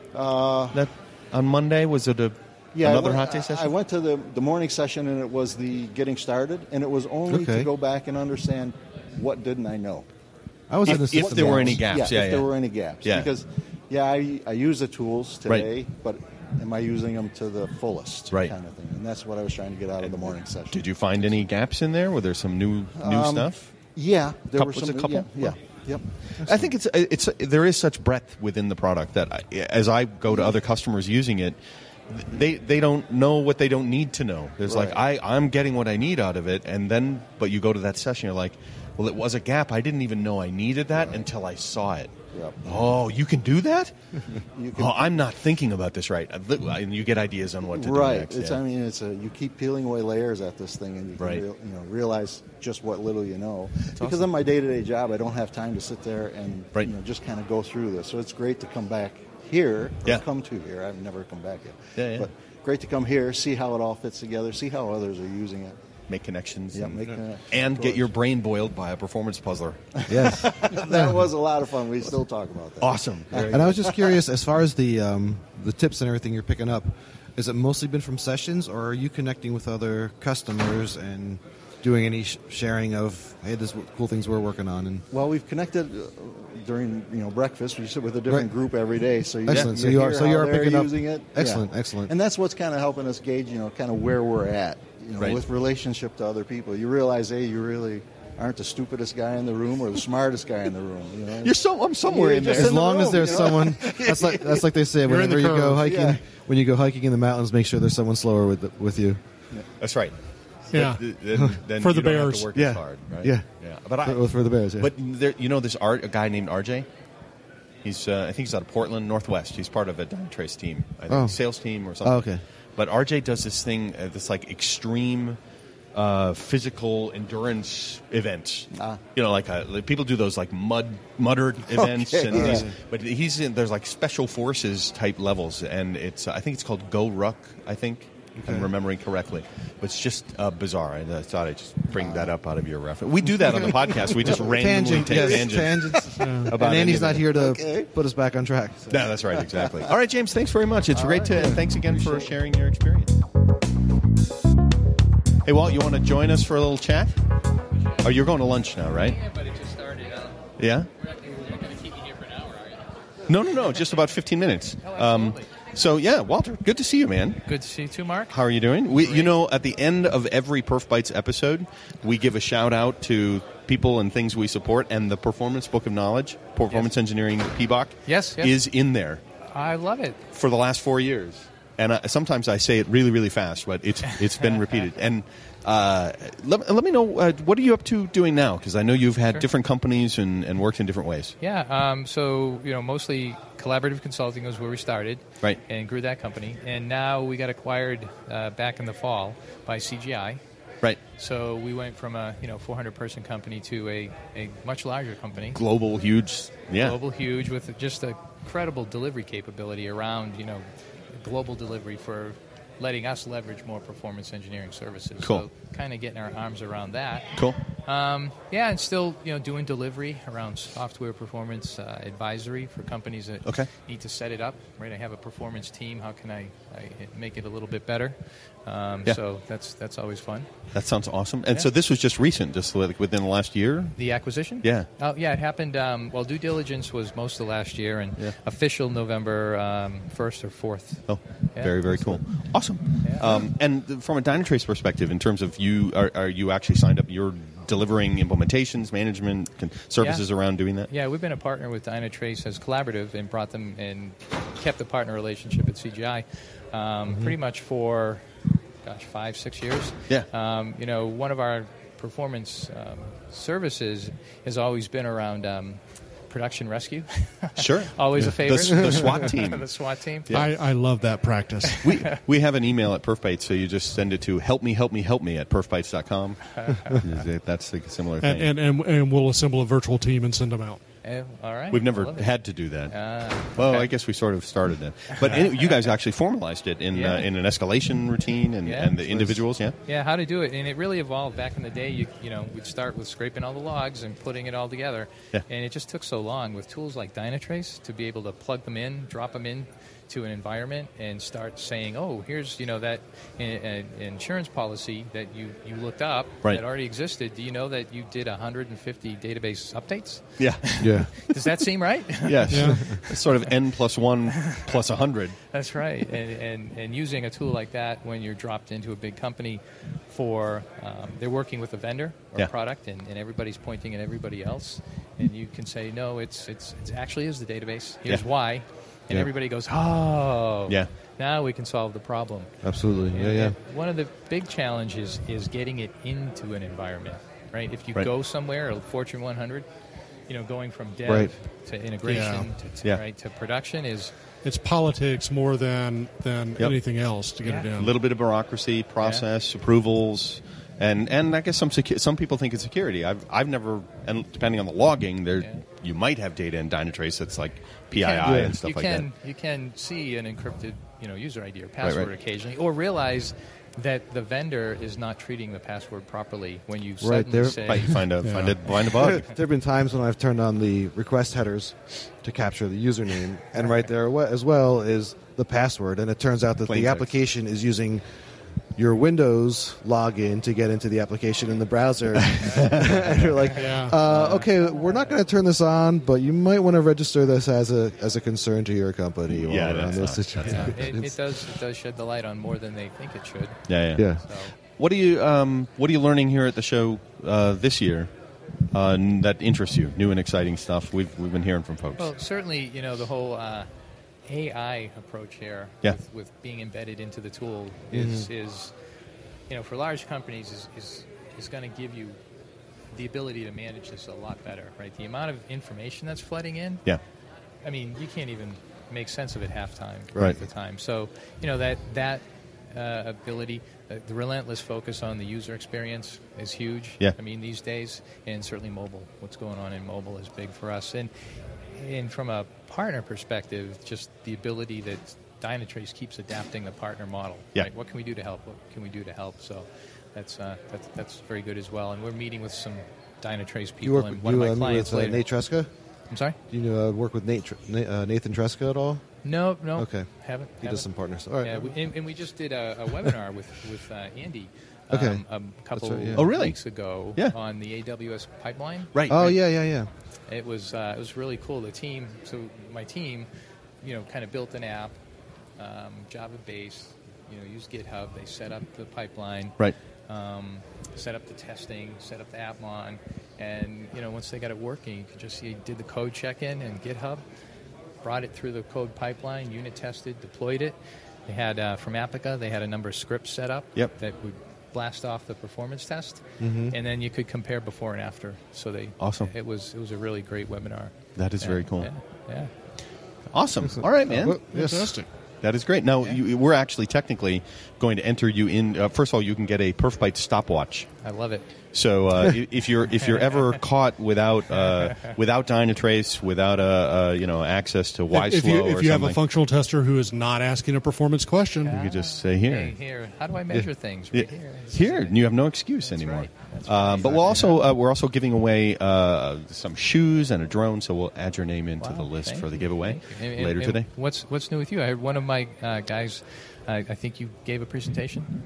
Uh, That on Monday was it a Yeah, another I went, Hot Day session? I went to the, the morning session, and it was the getting started, and it was only Okay. to go back and understand what didn't I know. I was If- in the if system there were once. any gaps, yeah, yeah, if yeah. there were any gaps. Yeah. Because, yeah, I, I use the tools Right. today, but am I using them to the fullest Right. kind of thing? And that's what I was trying to get out of the morning session. Did you find any gaps in there? Were there some new new Um, stuff? Yeah, there Couple- were was some. it a couple? Yeah, yeah, yep. I think it's it's there is such breadth within the product that I, as I go to other customers using it, they they don't know what they don't need to know. There's like Right. I I'm getting what I need out of it, and then but you go to that session, you're like, well, it was a gap. I didn't even know I needed that until I saw it. Yep. Oh, you can do that? You can- Oh, I'm not thinking about this right. And you get ideas on what to do Right. next. It's. yeah. I mean, it's a. You keep peeling away layers at this thing, and you can Right. real, you know realize just what little you know. Because in my day-to-day job, I don't have time to sit there and Right. you know just kind of go through this. So it's great to come back here. Or Yeah. Come to here. I've never come back yet. Yeah, yeah. But great to come here, see how it all fits together, see how others are using it. Make connections. Yeah, and, make connections. and get your brain boiled by a performance puzzler. Yes. That was a lot of fun. We still talk about that. Awesome. And I was just curious, as far as the um, the tips and everything you're picking up, has it mostly been from sessions, or are you connecting with other customers and doing any sh- sharing of, hey, this is what cool things we're working on? And Well, we've connected uh, during you know breakfast. We sit with a different Right. group every day, so you, Excellent. you So you are- hear so you how are they're picking up- using it. Excellent, Yeah. excellent. And that's what's kind of helping us gauge, you know, kind of where we're at, you know, Right. with relationship to other people. You realize, hey, you really aren't the stupidest guy in the room or the smartest guy in the room. You know, You're so I'm somewhere You're in just there. as in the long as room, there's you know? someone, that's like that's like they say You're in whenever the you go curve. hiking. Yeah. When you go hiking in the mountains, make sure there's someone slower with the, with you. That's right. Yeah. But, uh, then, then For you the don't have bears. to work Yeah. as hard, right? Yeah. yeah. But I, For, for the Bears, yeah. but there, you know, this art, a guy named R J. He's, uh, I think he's out of Portland, Northwest. He's part of a Dynatrace team, I think, Oh. sales team or something. Oh, okay. But R J does this thing, uh, this like extreme uh, physical endurance events. Ah. You know, like, uh like people do those like mud mudder events, Okay, and yeah. these, but he's in there's like special forces type levels, and it's uh, I think it's called Go Ruck. I think. If I'm remembering correctly, but it's just uh, bizarre. And I thought I'd just bring that up out of your reference. We do that on the podcast. We just randomly Tangent, take yes, tangents. tangents. about and Andy's anything. not here to Okay. put us back on track. so. No, that's right, exactly. All right, James, thanks very much. It's All great right, to, yeah. and thanks again for Appreciate it. sharing your experience. Hey, Walt, you want to join us for a little chat? Oh, you're going to lunch now, right? Yeah, but it just started. Uh, Yeah? we're not going to keep you here for an hour, are you? No, no, no, just about fifteen minutes. Um, So, yeah, Walter, good to see you, man. Good to see you too, Mark. How are you doing? We, you know, at the end of every Perf Bites episode, we give a shout-out to people and things we support, and the Performance Book of Knowledge, Performance yes. Engineering P B O C, yes, yes. is in there. I love it. For the last four years. And uh, sometimes I say it really, really fast, but it's it's been repeated. And uh, let, let me know, uh, what are you up to doing now? Because I know you've had sure. different companies and, and worked in different ways. Yeah, um, so, you know, mostly collaborative consulting was where we started. Right. And grew that company. And now we got acquired uh, back in the fall by C G I. Right. So we went from a, you know, four hundred person company to a, a much larger company. Global, huge. Yeah. Global, huge, with just a credible delivery capability around, you know, global delivery for letting us leverage more performance engineering services. Cool. So kind of getting our arms around that. Cool. Um, yeah, and still, you know, doing delivery around software performance uh, advisory for companies that okay. need to set it up. Right, I have a performance team. How can I, I make it a little bit better? Um, yeah. So that's that's always fun. That sounds awesome. And yeah. so this was just recent, just like within the last year? The acquisition? Yeah. Oh, yeah, it happened, um, well, due diligence was most of last year, and yeah. official November um, first or fourth. Oh, yeah. very, very cool. Awesome. Yeah. Um, and from a Dynatrace perspective, in terms of you, are, are you actually signed up, you're delivering implementations, management, con- services yeah. around doing that? Yeah, we've been a partner with Dynatrace as collaborative and brought them and kept the partner relationship at C G I um, mm-hmm. pretty much for, gosh, five, six years. Yeah. Um, you know, one of our performance um, services has always been around um, production rescue. Sure. Always yeah. a favorite. The, the SWAT team. the SWAT team. Yeah. I, I love that practice. we we have an email at PerfBites, so you just send it to help me, help me, help me at perfbites dot com. That's a similar thing. And, and, and, and we'll assemble a virtual team and send them out. Oh, all right. We've never had to do that. Uh, well, okay. I guess we sort of started that. But anyway, you guys actually formalized it in yeah. uh, in an escalation routine and, yeah. and the individuals, yeah? Yeah, how to do it. And it really evolved. Back in the day, you you know, we'd start with scraping all the logs and putting it all together. Yeah. And it just took so long with tools like Dynatrace to be able to plug them in, drop them in to an environment and start saying, oh, here's, you know, that in, in insurance policy that you, you looked up right. that already existed. Do you know that you did one hundred fifty database updates? Yeah. Yeah. Does that seem right? Yes. Yeah. It's sort of N plus one plus one hundred. That's right. And, and, and using a tool like that when you're dropped into a big company for, um, they're working with a vendor or yeah. product and, and everybody's pointing at everybody else. And you can say, no, it's, it's, it actually is the database. Here's yeah. why. And yeah. everybody goes, oh, yeah. now we can solve the problem. Absolutely, And, yeah, yeah. and one of the big challenges is getting it into an environment, right? If you right. go somewhere, a Fortune one hundred, you know, going from dev right. to integration Yeah. to, to, Yeah. right, to production is... It's politics more than than Yep. anything else to get Yeah. it in. A little bit of bureaucracy, process, approvals, and, and I guess some secu- some people think it's security. I've I've never, and depending on the logging, there Yeah. you might have data in Dynatrace that's like P You I can- I yeah. and stuff you like can, that. You can see an encrypted, you know, user I D or password right. occasionally, or realize that the vendor is not treating the password properly when you Right, suddenly there- say... Right, you find a Yeah. find a find a bug. There have been times when I've turned on the request headers to capture the username, and right there wa- as well is the password, and it turns out that Plain the text. application is using your Windows login to get into the application in the browser. And you're like, Yeah. uh, okay, we're not going to turn this on, but you might want to register this as a as a concern to your company. while Yeah, we're on that's this not- that's situation. Yeah, it, it does it does shed the light on more than they think it should. Yeah, yeah. Yeah. So, What are you um, What are you learning here at the show uh, this year uh, n- that interests you? New and exciting stuff. We've we've been hearing from folks. well, certainly, you know, the whole uh, A I approach here Yeah. with, with being embedded into the tool is, is you know, for large companies is, is, is going to give you the ability to manage this a lot better, right? The amount of information that's flooding in, yeah, I mean, you can't even make sense of it half time Right. at the time. So, you know, that that uh, ability, uh, the relentless focus on the user experience is huge. Yeah. I mean, these days, and certainly mobile. What's going on in mobile is big for us. And and from a partner perspective, just the ability that Dynatrace keeps adapting the partner model. Yeah. Right? What can we do to help? What can we do to help? So that's uh, that's that's very good as well. And we're meeting with some Dynatrace people You work and with, one you, of my uh, meet clients with uh, later. Nate Tresca? I'm sorry? Do you uh, work with Nate, Tr- Na- uh, Nathan Tresca at all? No, no. Okay. Haven't. He haven't. does some partners. All right. Yeah, we, and, and we just did a, a webinar with with uh, Andy. Okay. Um, a couple That's right, yeah. Oh, really? weeks ago Yeah. on the A W S pipeline. right. Oh, right. yeah, yeah, yeah. It was uh, it was really cool. The team, so my team, you know, kind of built an app um, Java based. You know, use GitHub. They set up the pipeline. Right. Um, set up the testing. Set up the appmon. And you know, once they got it working, you could just see did the code check-in in GitHub, brought it through the code pipeline, unit tested, deployed it. They had uh, from Apica, they had a number of scripts set up yep. that would blast off the performance test, mm-hmm. and then you could compare before and after. So they awesome. It was it was a really great webinar. That is and, very cool. Yeah, yeah. Awesome. All right, man. Well, yes. Fantastic. That is great. Now, yeah. you, we're actually technically going to enter you in. Uh, first of all, you can get a PerfByte stopwatch. I love it. So uh, if you're if you're ever caught without uh, without Dynatrace, without a, a you know access to Y If you, Slow if or you have something, a functional tester who is not asking a performance question, you could just say here. Hey, here. How do I measure Yeah. things? Yeah. Right here. Here, and you have no excuse That's anymore. right. That's Uh, right. but we'll also uh, we're also giving away uh, some shoes and a drone, so we'll add your name into Wow, the list thank for the you, giveaway thank you. And- later and today. What's what's new with you? I heard one of my uh, guys. Uh, I think you gave a presentation.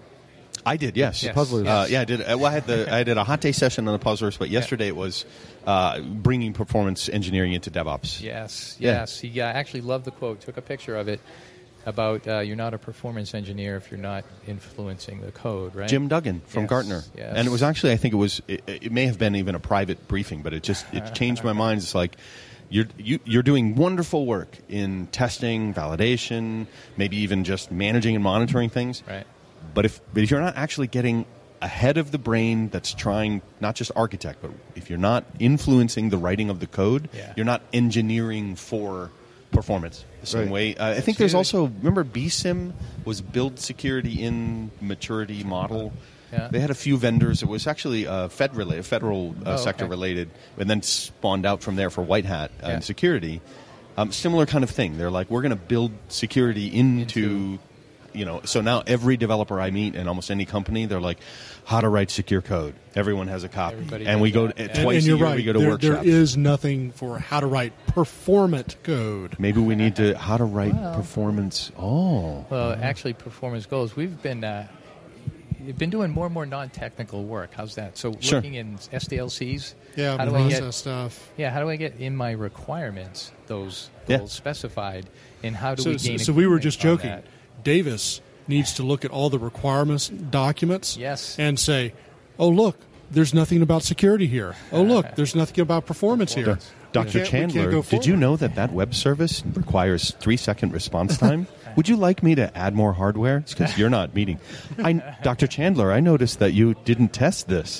I did, yes. Yes. Puzzlers. Uh, yeah, I did. Uh, well, I had the I did a hot day session on the puzzlers, but yesterday it was uh, bringing performance engineering into DevOps. Yes, Yeah. yes. He uh, actually loved the quote. Took a picture of it about uh, you're not a performance engineer if you're not influencing the code, right? Jim Duggan from Yes, Gartner, yes. and it was actually I think it was it, it may have been even a private briefing, but it just it changed my mind. It's like you're you, you're doing wonderful work in testing, validation, maybe even just managing and monitoring things. Right. But if but if you're not actually getting ahead of the brain that's trying not just architect, but if you're not influencing the writing of the code, Yeah. you're not engineering for performance the same Right. way. Uh, I think there's Absolutely. also remember B SIM was build security in maturity model. Yeah. They had a few vendors. It was actually uh, Fed related, federal uh, Oh, sector okay. related, and then spawned out from there for White Hat uh, Yeah. and security. Um, similar kind of thing. They're like, we're going to build security into, Into- you know. So now every developer I meet in almost any company, they're like, how to write secure code. Everyone has a copy, Everybody and we does go that, uh, yeah. and, twice and a you're year. right. We go to there, workshops. there is nothing for how to write performant code. Maybe we need to how to write Well- performance. Oh, Well, actually, performance goals. We've been uh, we've been doing more and more non-technical work. How's that? So Sure. working in S D L Cs. Yeah, how do I process get stuff. Yeah, how do I get in my requirements those Yeah. goals specified, and how do So, we gain? so we were just agreement on joking. that? Davis needs to look at all the requirements documents Yes. and say, oh, look, there's nothing about security here. Oh, look, there's nothing about performance here. Performance. Doctor We can't- we can't Chandler, go did you forward. know that that web service requires three second response time? Would you like me to add more hardware? It's because you're not meeting. I, Doctor Chandler, I noticed that you didn't test this.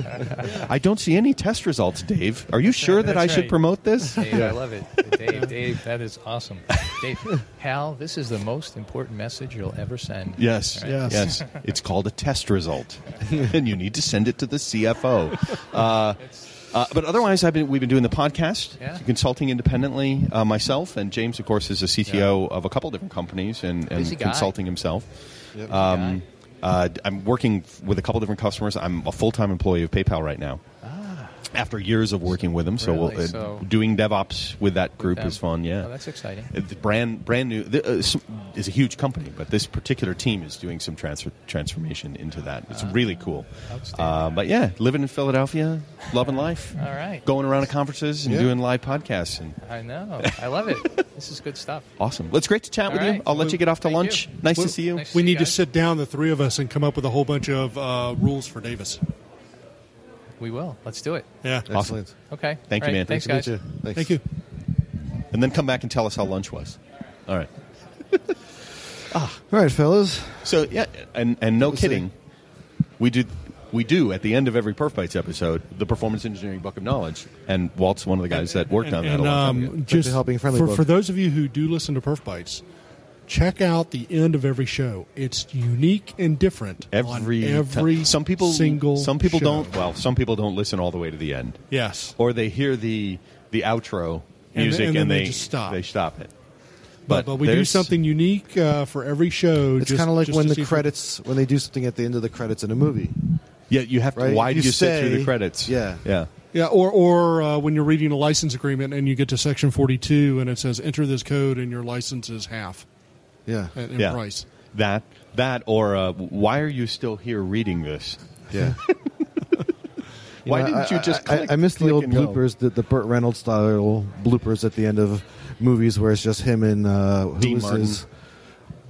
I don't see any test results, Dave. Are you sure that I That's should right. promote this? Dave, I love it. Dave, Dave, that is awesome. Dave, Hal, this is the most important message you'll ever send. Yes, Right. Yes. yes. It's called a test result, and you need to send it to the C F O. Uh, uh, but otherwise, I've been, we've been doing the podcast, Yeah. consulting independently uh, myself, and James, of course, is a C T O of a couple different companies and, and Busy guy. consulting himself. Um, uh, I'm working f- with a couple different customers. I'm a full-time employee of PayPal right now. After years of working with them, so, Really? we'll, uh, So- doing DevOps with that group them. is fun. Yeah, Oh, that's exciting. it's brand brand new. The, uh, s- is a huge company, but this particular team is doing some transfer transformation into that. It's really cool. Outstanding. Uh, but yeah, living in Philadelphia, loving life. All right. Going around to conferences and Yeah. doing live podcasts and I know. I love it. This is good stuff. awesome. Well, it's great to chat All with right. you. I'll let you get off to Thank lunch. you. Nice Well, to see you. nice- We See need you to guys. sit down, the three of us, and come up with a whole bunch of uh, rules for Davis. We will. Let's do it. Yeah. Excellent. Okay. Thank you, All right. man. Thanks, Nice guys. to meet you. Thanks. Thank you. And then come back and tell us how lunch was. All right. All right, fellas. So yeah, and and no Let's see. kidding, we do we do at the end of every PerfBytes episode the Performance Engineering Book of Knowledge, and Walt's one of the guys that worked on that. And a long time um, ago. just the Helping Friendly for, book. for those of you who do listen to PerfBytes, check out the end of every show. It's unique and different Every on every time. some people single some people show. don't well some people don't listen all the way to the end, Yes. or they hear the the outro And music then- and, and then they they just stop. they stop it. But, but we do there's- something unique uh, for every show. It's just- kind of like just when to the see if- credits, when they do something at the end of the credits in a movie. Yeah, you have to. Right? Why If do you you sit through the say- credits? yeah. yeah. Yeah, or or uh, when you're reading a license agreement and you get to section forty-two and it says enter this code and your license is half Yeah. in, in Yeah. price. That that or uh, why are you still here reading this? Yeah. Why know, didn't I- you just? I, click, I miss the click old and go? bloopers, the, the Burt Reynolds style bloopers at the end of movies where it's just him and uh, who Dean was Martin. his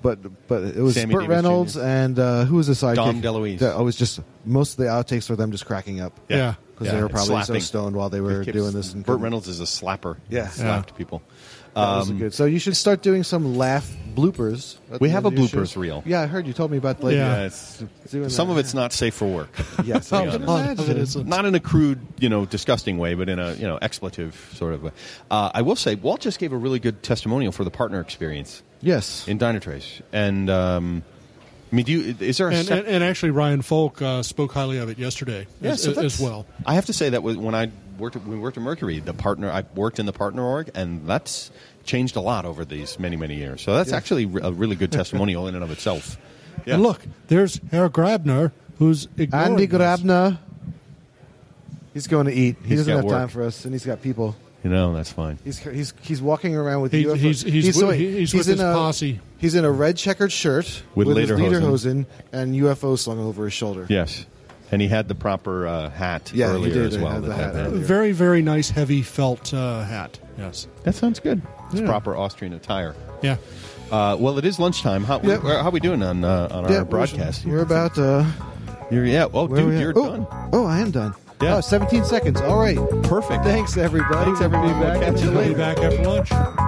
but but it was Sammy Burt Davis Reynolds Junior and uh, who was the sidekick? Dom DeLuise. That- I was just most of the outtakes were them just cracking up. Yeah. because Yeah, they were and probably slapping. so stoned while they were He keeps- doing this. And Burt Reynolds is a slapper. Yeah. slapped Yeah. people. That was Um, good. So you should start doing some laugh bloopers. at We the have end a of your bloopers show. reel. Yeah, I heard you told me about. Like, Yeah. Yeah, it's, doing some that. of it's not safe for work. Yes, Oh, I can a lot of imagine. it isn't. Not in a crude, you know, disgusting way, but in a you know expletive sort of way. Uh, I will say, Walt just gave a really good testimonial for the partner experience Yes. in Dynatrace, and um, I mean, do you? Is there a And, sep- and, and actually, Ryan Folk uh, spoke highly of it yesterday Yeah, as, so as that's- well. I have to say that was when I worked at, when we worked at Mercury, the partner I worked in the partner org, and that's changed a lot over these many many years. So that's Yeah. actually a really good testimonial in and of itself. Yeah. And look, there's Herr Grabner, who's ignoring Andy this. Grabner. He's going to eat. He He's doesn't got have time work. for us, and he's got people. You know, that's fine. He's he's he's walking around with He- U F O. he's- he's wi- doing- he's with in his a, posse. He's in a red checkered shirt With his lederhosen. lederhosen and U F O slung over his shoulder. Yes, and he had the proper uh, hat Yeah, he earlier did. as He well. had the that hat had- earlier. Very, very nice, heavy felt uh, hat. Yes. That sounds good. It's Yeah. proper Austrian attire. Yeah. Uh, well, it is lunchtime. How, Yeah. where- how are we doing on uh, on Yeah, our broadcast? We're, we're about. Uh, You're, yeah. Oh, where dude, we you're at? oh, done. Oh, I am done. Yeah. Oh, seventeen seconds. All right. Perfect. Thanks, everybody. Thanks, everyone. We'll be back We'll catch at you you We'll later. be back after lunch.